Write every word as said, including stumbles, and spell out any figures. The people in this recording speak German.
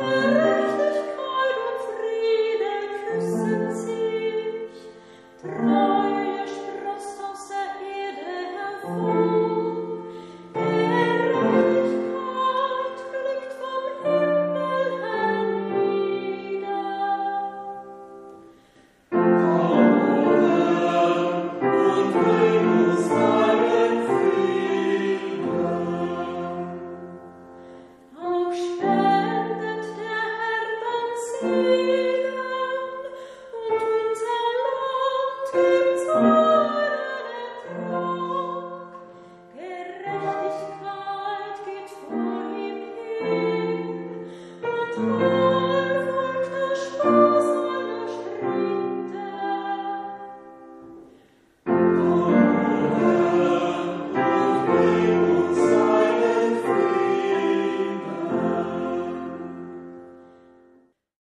Gerechtigkeit und Friede küssen sich, Treue sproßt aus der Erde hervor, Gerechtigkeit blickt vom Himmel hernieder. Auch spendet der Herr dann Segen, und unser Land gibt seinen Ertrag. Gerechtigkeit geht vor ihm hin, und